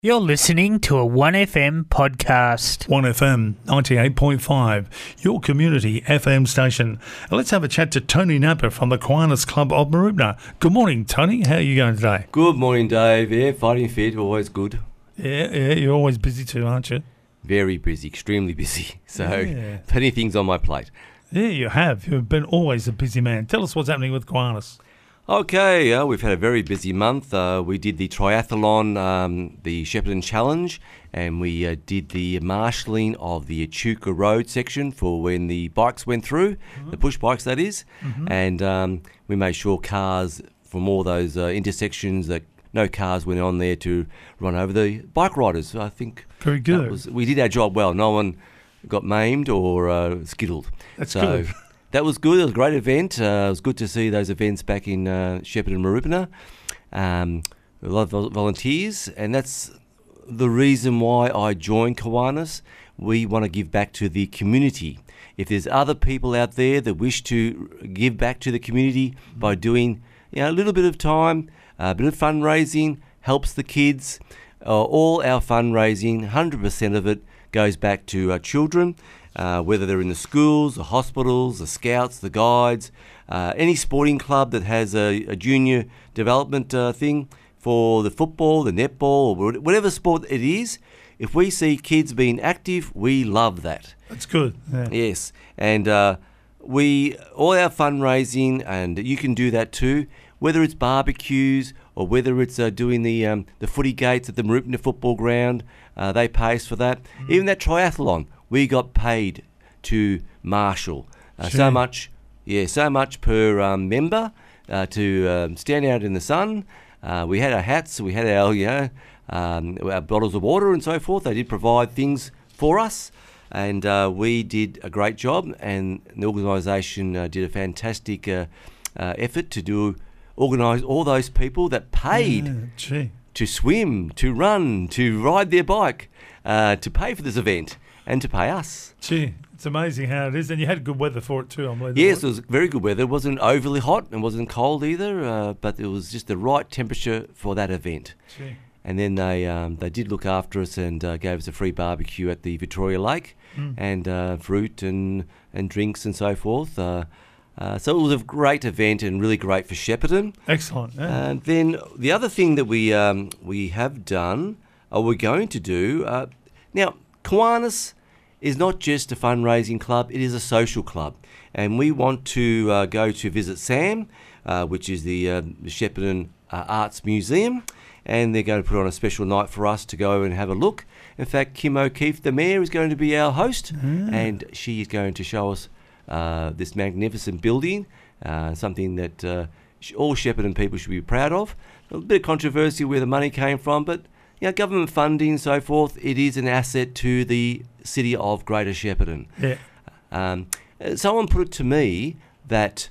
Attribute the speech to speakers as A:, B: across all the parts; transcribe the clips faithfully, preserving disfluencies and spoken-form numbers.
A: You're listening to a one F M podcast.
B: one F M ninety-eight point five, your community F M station. And let's have a chat to Tony Napper from the Kiwanis Club of Mooroopna. Good morning, Tony. How are you going today?
C: Good morning, Dave. Yeah, fighting fit, always good.
B: Yeah, yeah, you're always busy too, aren't you?
C: Very busy, extremely busy. So,
B: Yeah.
C: plenty of things on my plate.
B: Yeah, you have. You've been always a busy man. Tell us what's happening with Kiwanis.
C: Okay, uh, we've had a very busy month. Uh, we did the triathlon, um, the Shepparton Challenge, and we uh, did the marshalling of the Echuca Road section for when the bikes went through, mm-hmm. the push bikes that is, mm-hmm. and um, we made sure cars from all those uh, intersections, that no cars went on there to run over the bike riders. I think
B: Very good.
C: that was, we did our job well. No one got maimed or uh, skittled.
B: That's
C: so,
B: good.
C: That was good. It was a great event. Uh, it was good to see those events back in uh, Shepparton and Mooroopna. Um, a lot of vol- volunteers, and that's the reason why I joined Kiwanis. We want to give back to the community. If there's other people out there that wish to give back to the community by doing, you know, a little bit of time, a bit of fundraising, helps the kids. Uh, all our fundraising, one hundred percent of it goes back to our children. Uh, whether they're in the schools, the hospitals, the scouts, the guides, uh, any sporting club that has a, a junior development uh, thing for the football, the netball, or whatever sport it is. If we see kids being active, we love that.
B: That's good. Yeah.
C: Yes, and uh, we all our fundraising, and you can do that too. Whether it's barbecues or whether it's uh, doing the um, the footy gates at the Mooroopna football ground, uh, they pay us for that. Mm. Even that triathlon, we got paid to marshal uh,
B: Sure.
C: so much, yeah, so much per um, member uh, to um, stand out in the sun. Uh, we had our hats, we had our you know um, our bottles of water and so forth. They did provide things for us, and uh, we did a great job. And the organisation uh, did a fantastic uh, uh, effort to do organise all those people that paid.
B: Yeah, gee.
C: To swim, to run, to ride their bike, uh, to pay for this event and to pay us.
B: Gee, it's amazing how it is. And you had good weather for it too, I believe.
C: Yes, it was very good weather. It wasn't overly hot and wasn't cold either, uh, but it was just the right temperature for that event.
B: Gee.
C: And then they um, they did look after us and uh, gave us a free barbecue at the Victoria Lake
B: Mm.
C: and uh, fruit and, and drinks and so forth. Uh, uh, so it was a great event and really great for Shepparton.
B: Excellent. Yeah.
C: And then the other thing that we um, we have done, or we're going to do, uh, now Kiwanis is not just a fundraising club, it is a social club. And we want to uh, go to visit Sam, uh, which is the, uh, the Shepparton uh, Arts Museum, and they're going to put on a special night for us to go and have a look. In fact, Kim O'Keefe, the mayor, is going to be our host,
B: Mm.
C: and she is going to show us uh, this magnificent building, uh, something that uh, sh- all Shepparton people should be proud of. A bit of controversy where the money came from, but you know, government funding and so forth, it is an asset to the city of Greater Shepparton.
B: Yeah.
C: Um, uh, someone put it to me that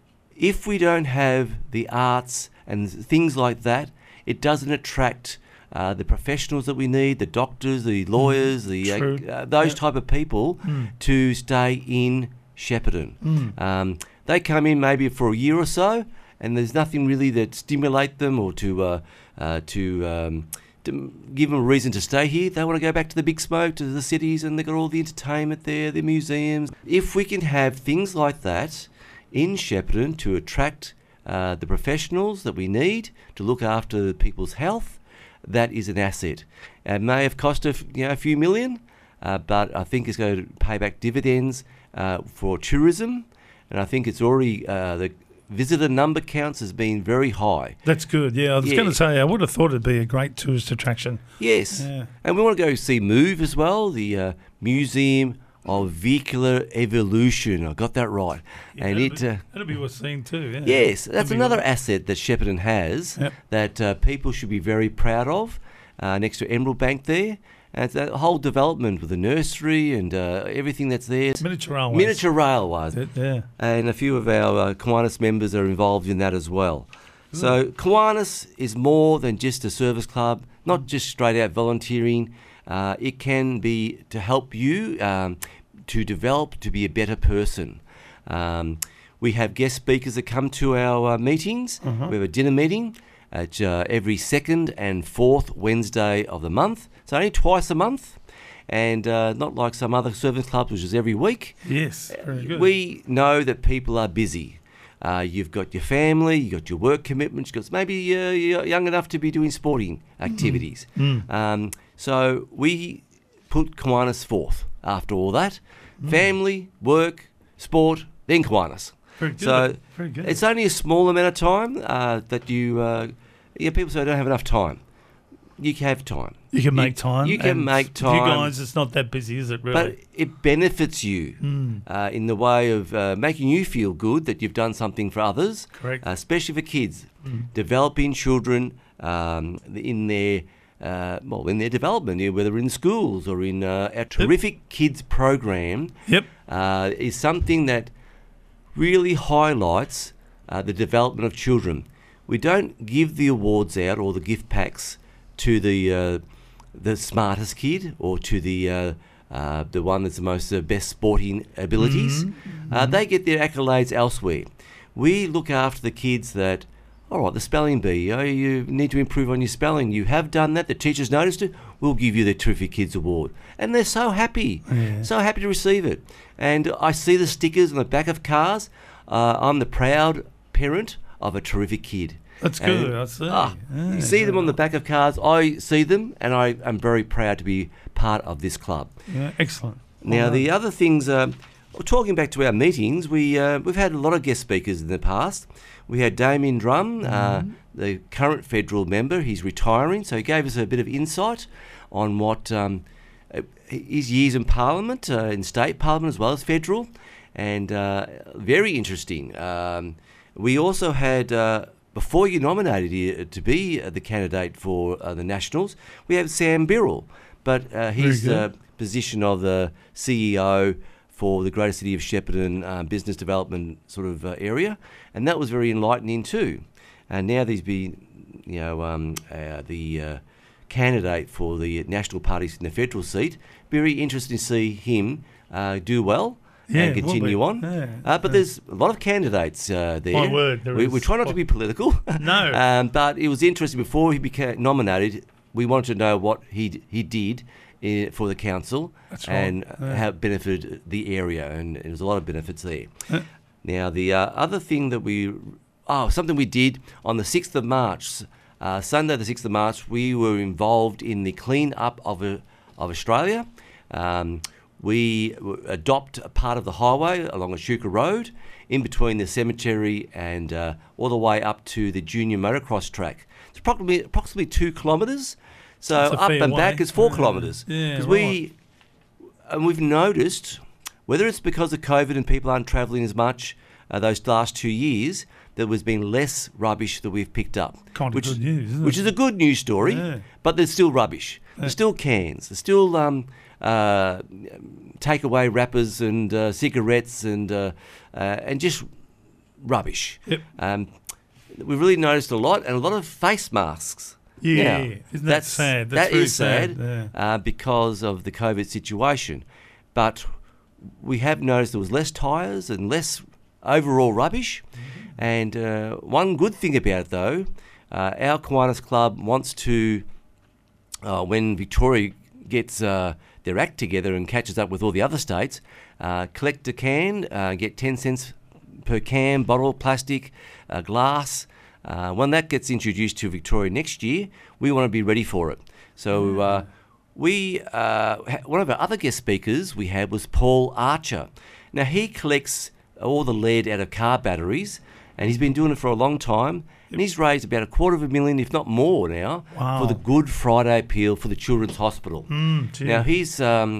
C: if we don't have the arts and things like that, it doesn't attract uh, the professionals that we need, the doctors, the lawyers, the
B: True.
C: uh, uh, those
B: Yep.
C: type of people
B: Mm.
C: to stay in Shepparton.
B: Mm.
C: Um, they come in maybe for a year or so, and there's nothing really that stimulate them or to uh, uh, to, um, to give them a reason to stay here. They want to go back to the big smoke, to the cities, and they've got all the entertainment there, the museums. If we can have things like that in Shepparton to attract uh, the professionals that we need to look after people's health, that is an asset. It may have cost a, f- you know, a few million, uh, but I think it's going to pay back dividends uh, for tourism, and I think it's already uh, the visitor number counts has been very high.
B: That's good. Yeah, I was
C: Yeah.
B: going to say, I would have thought it'd be a great tourist attraction.
C: Yes,
B: Yeah.
C: and we want to go see MOVE as well, the uh, Museum of Vehicular Evolution. I got that right.
B: Yeah,
C: and
B: that'd
C: it,
B: be,
C: uh,
B: that'd be worth seeing too. Yeah.
C: yes, that's
B: That'd be
C: another
B: good.
C: asset that Shepparton has
B: Yep.
C: that uh, people should be very proud of. Uh, next to Emerald Bank there, and it's that whole development with the nursery and uh, everything that's there.
B: Miniature railways.
C: Miniature railways.
B: That's it, yeah.
C: And a few of our uh, Kiwanis members are involved in that as well. So Kiwanis is more than just a service club, not just straight out volunteering. Uh, it can be to help you um, to develop to be a better person. Um, we have guest speakers that come to our uh, meetings.
B: Uh-huh.
C: We have a dinner meeting. at uh, every second and fourth Wednesday of the month. So only twice a month, and uh, not like some other service clubs, which is every week.
B: Yes, very good.
C: We know that people are busy. Uh, you've got your family, you've got your work commitments, because maybe uh, you're young enough to be doing sporting activities.
B: Mm.
C: Um, so we put Kiwanis fourth after all that.
B: Mm.
C: Family, work, sport, then Kiwanis.
B: Very good.
C: So
B: very good.
C: it's only a small amount of time uh, that you, uh, yeah, people say I don't have enough time. You can have time.
B: You can make time.
C: You can
B: and
C: make
B: for
C: time.
B: You guys, it's not that busy, is it, really?
C: But it benefits you
B: Mm.
C: uh, in the way of uh, making you feel good that you've done something for others,
B: Correct.
C: uh, especially for kids.
B: Mm.
C: Developing children um, in their uh, well, in their development, you know, whether in schools or in uh, our terrific kids program,
B: Yep.
C: uh, is something that really highlights uh, the development of children. We don't give the awards out or the gift packs to the uh, the smartest kid or to the uh, uh, the one that's the most uh, best sporting abilities.
B: Mm-hmm.
C: Uh, they get their accolades elsewhere. We look after the kids that, all right, the spelling bee, oh, you need to improve on your spelling. You have done that. The teachers noticed it. We'll give you the Terrific Kids Award. And they're so happy,
B: Yeah.
C: so happy to receive it. And I see the stickers on the back of cars. Uh, I'm the proud parent of a terrific kid.
B: That's
C: And,
B: good, I see.
C: ah,
B: Yeah,
C: you see them on the
B: yeah.
C: back of cars. I see them, and I am very proud to be part of this club.
B: Yeah, excellent.
C: Now,
B: Well
C: the
B: done.
C: other things, uh, well, talking back to our meetings, we, uh, we've had a lot of guest speakers in the past. We had Damien Drum, uh,
B: Mm-hmm.
C: the current federal member. He's retiring, so he gave us a bit of insight on what um, uh, his years in Parliament, uh, in state Parliament as well as federal, and uh, very interesting. Um, we also had, uh, before you nominated here to be uh, the candidate for uh, the Nationals, we have Sam Birrell, but uh, he's
B: Very
C: the
B: good.
C: position of the C E O for the Greater City of Shepparton uh, business development sort of uh, area, and that was very enlightening too. And now he's been, you know, um, uh, the uh, candidate for the National Parties in the federal seat. Very interesting to see him uh, do well
B: Yeah,
C: and
B: it will
C: continue
B: be.
C: on.
B: Yeah,
C: Uh, but
B: yeah.
C: there's a lot of candidates uh, there.
B: My word, there
C: we,
B: is.
C: we try not to be political.
B: No.
C: um, but it was interesting. Before he became nominated, we wanted to know what he he did uh, for the council
B: That's right,
C: and
B: yeah.
C: how it benefited the area, and there's a lot of benefits there.
B: Uh.
C: Now, the uh, other thing that we, oh, something we did on the sixth of March, uh, Sunday the sixth of March, we were involved in the clean up of, uh, of Australia. Um, we w- adopt a part of the highway along Ashuka Road, in between the cemetery and uh, all the way up to the junior motocross track. It's approximately, approximately two kilometres. So
B: That's a
C: up
B: fair
C: and back
B: way.
C: is four
B: Yeah,
C: kilometres.
B: yeah,
C: Because
B: right.
C: we, and we've noticed, whether it's because of COVID and people aren't travelling as much uh, those last two years, there has been less rubbish that we've picked up.
B: Kind of
C: which,
B: good news, isn't
C: Which
B: it?
C: is a good news story,
B: Yeah.
C: but there's still rubbish. There's still cans. There's still um, uh, takeaway wrappers and uh, cigarettes and uh, uh, and just rubbish.
B: Yep.
C: Um, we've really noticed a lot, and a lot of face masks.
B: Yeah,
C: Now,
B: isn't that
C: that's
B: sad? That's
C: that
B: very
C: is sad,
B: sad,
C: uh, because of the COVID situation. But we have noticed there was less tyres and less overall rubbish.
B: Mm-hmm.
C: And uh, one good thing about it, though, uh, our Kiwanis Club wants to, uh, when Victoria gets uh, their act together and catches up with all the other states, uh, collect a can, uh, get ten cents per can, bottle, plastic, uh, glass. Uh, when that gets introduced to Victoria next year, we want to be ready for it. So uh, we, uh, ha- one of our other guest speakers we had was Paul Archer. Now he collects all the lead out of car batteries, and he's been doing it for a long time. And he's raised about a quarter of a million, if not more now,
B: Wow.
C: for the Good Friday appeal for the Children's Hospital.
B: Mm, gee.
C: Now he's, um,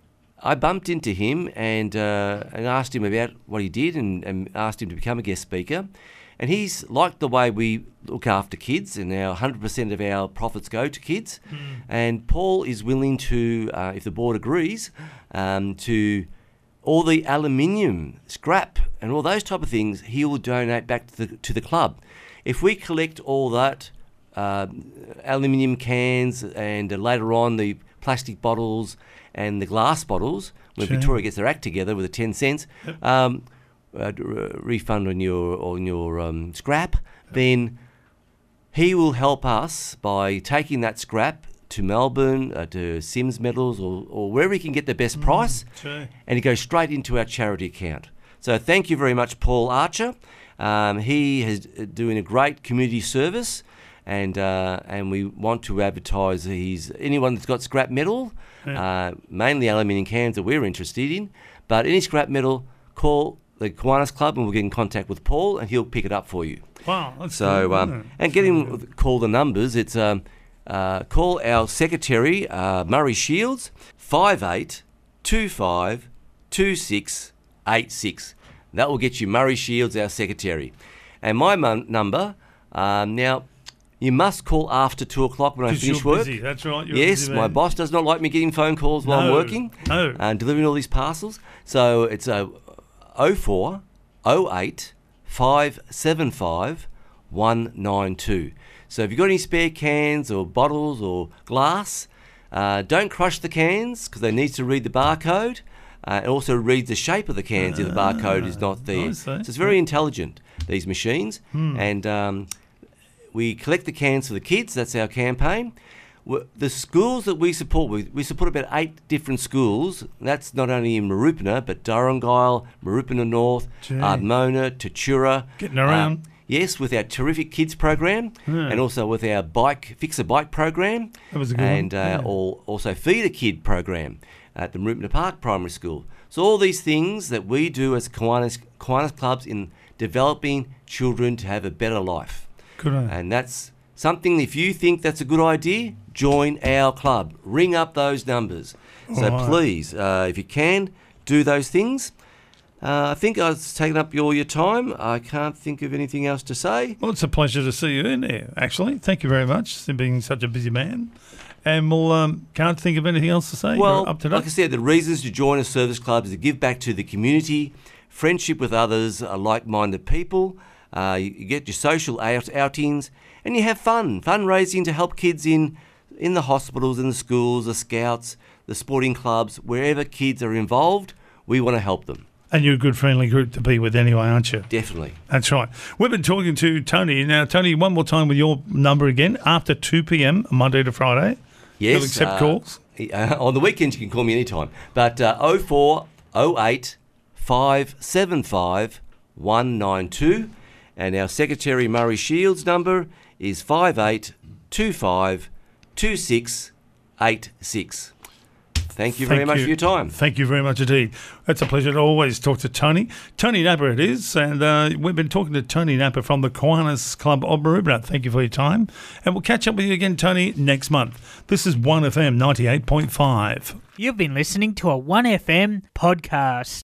C: I bumped into him and uh, and asked him about what he did, and, and asked him to become a guest speaker. And he's liked the way we look after kids, and now one hundred percent of our profits go to kids.
B: Mm.
C: And Paul is willing to, uh, if the board agrees, um, to all the aluminium scrap and all those type of things, he will donate back to the to the club. If we collect all that uh, aluminium cans and uh, later on the plastic bottles and the glass bottles, when
B: Sure.
C: Victoria gets their act together with the ten cents,
B: Yep.
C: um, uh, d- uh, refund on your on your um, scrap, then he will help us by taking that scrap to Melbourne, uh, to Sims Metals, or, or wherever he can get the best price,
B: Sure.
C: and it goes straight into our charity account. So thank you very much, Paul Archer. Um, he is doing a great community service, and uh, and we want to advertise he's anyone that's got scrap metal,
B: Yeah.
C: uh, mainly aluminium cans that we're interested in, but any scrap metal, call the Kiwanis Club and we'll get in contact with Paul and he'll pick it up for you.
B: Wow. That's
C: So,
B: good,
C: um,
B: isn't it?
C: and get him, call the numbers. It's um, uh, call our secretary, uh, Murray Shields, five eight two five two six eight six. That will get you Murray Shields, our secretary. And my mon- number, um, now, you must call after two o'clock when I
B: 'Cause
C: finish
B: you're
C: work.
B: busy. That's right. You're a
C: Yes,
B: busy
C: my
B: man.
C: boss does not like me getting phone calls while I'm
B: No,
C: working
B: no.
C: and delivering all these parcels. So it's a oh four oh eight five seven five one nine two. So if you've got any spare cans or bottles or glass, uh, don't crush the cans because they need to read the barcode. Uh, and also read the shape of the cans if the barcode is not there.
B: nice, eh?
C: So it's very intelligent, these machines. And um, we collect the cans for the kids. That's our campaign. W- The schools that we support, we, we support about eight different schools. That's not only in Marupina, but Durrangile, Marupina North,
B: Gee.
C: Ardmona, Tatura.
B: Getting around.
C: Uh, yes, with our terrific kids program,
B: Yeah.
C: and also with our bike Fix a Bike program,
B: That was a good
C: and
B: one.
C: uh,
B: Yeah.
C: al- also Feed a Kid program at the Marupina Park Primary School. So all these things that we do as Kiwanis, Kiwanis clubs in developing children to have a better life.
B: Good on.
C: And that's something, if you think that's a good idea, join our club. Ring up those numbers. So
B: Alright.
C: please, uh, if you can, do those things. Uh, I think I've taken up all your time. I can't think of anything else to say.
B: Well, it's a pleasure to see you in there, actually. Thank you very much for being such a busy man. And we'll um, can't think of anything else to say.
C: Well,
B: You're up to
C: like I
B: date.
C: said, the reasons to join a service club is to give back to the community, friendship with others, uh, like-minded people. Uh, you, you get your social out- outings, and you have fun, fundraising to help kids in in the hospitals, in the schools, the scouts, the sporting clubs, wherever kids are involved. We want to help them.
B: And you're a good, friendly group to be with anyway, aren't you?
C: Definitely.
B: That's right. We've been talking to Tony. Now, Tony, one more time with your number again, after two p.m, Monday to Friday.
C: Yes.
B: You'll accept
C: uh,
B: calls?
C: Uh, on the weekends, you can call me anytime. But uh, oh four oh eight five seven five one nine two. And our secretary, Murray Shields' number is five eight two five two six eight six. Thank you very
B: Thank
C: much
B: you.
C: for your time.
B: Thank you very much indeed. It's a pleasure to always talk to Tony. Tony Napper it is, and uh, we've been talking to Tony Napper from the Kiwanis Club of Marupina. Thank you for your time, and we'll catch up with you again, Tony, next month. This is one F M ninety-eight point five.
A: You've been listening to a one F M podcast.